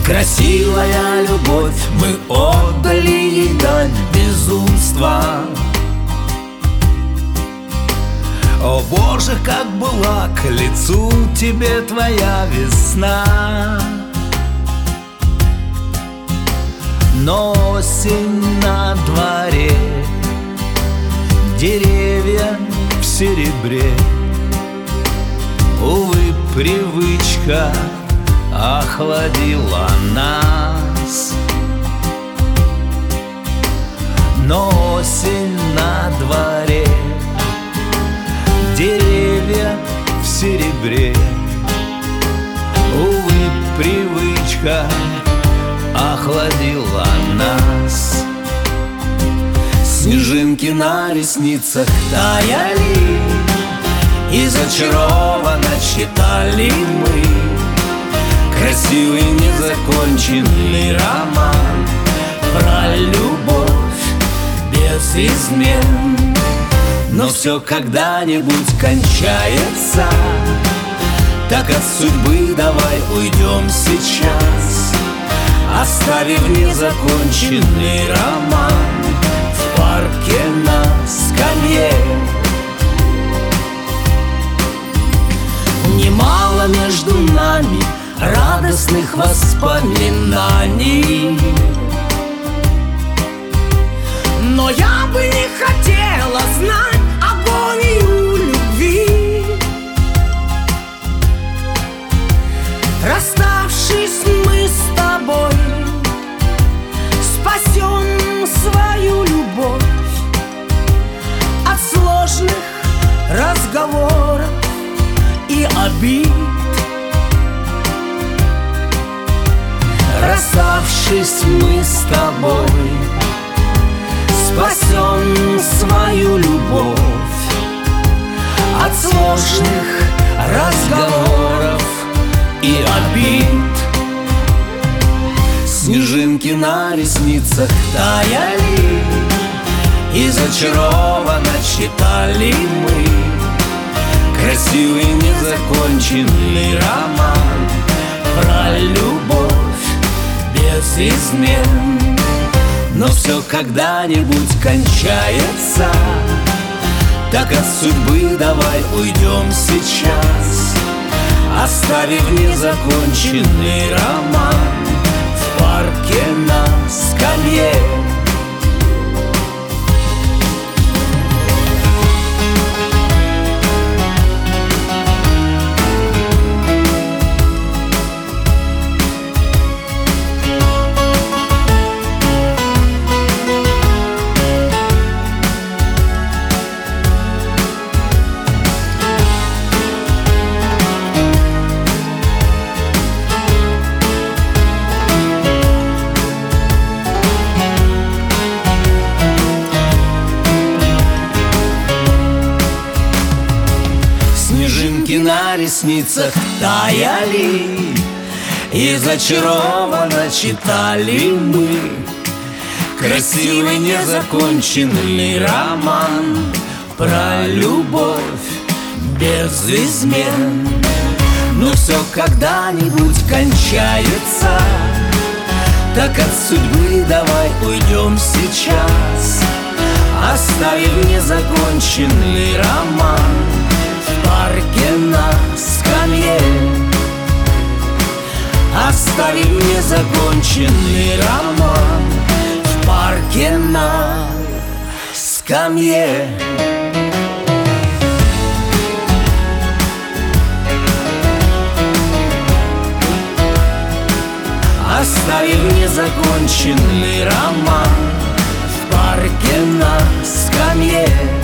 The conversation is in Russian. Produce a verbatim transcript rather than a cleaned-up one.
Красивая любовь, мы отдали ей дань безумства. О Боже, как была к лицу тебе твоя весна. Но осень на дворе, деревья в серебре. Увы, привычка охладила нас. Но осень на дворе, деревья в серебре. Увы, привычка охладила нас. Снежинки на ресницах таяли, и зачарованно читали мы красивый незаконченный роман про любовь без измен. Но все когда-нибудь кончается, так от судьбы давай уйдем сейчас, оставив незаконченный роман в парке на скамье. Немало между нами радостных воспоминаний, но я бы не хотела знать агонию любви. Расставшись мы с тобой, спасем свою любовь от сложных разговоров и обид. Расставшись мы с тобой, спасем свою любовь от сложных разговоров и обид. Снежинки на ресницах таяли, и зачарованно читали мы красивый незаконченный роман про любовь без измен. Но все когда-нибудь кончается, так от судьбы давай уйдем сейчас, оставив незаконченный роман в парке на скамье. Снежинки на ресницах таяли, и зачарованно читали мы красивый незаконченный роман про любовь без измен. Но все когда-нибудь кончается, так от судьбы давай уйдем сейчас, оставив незаконченный роман в парке на скамье. Оставив незаконченный роман в парке на скамье. Оставив незаконченный роман в парке на скамье.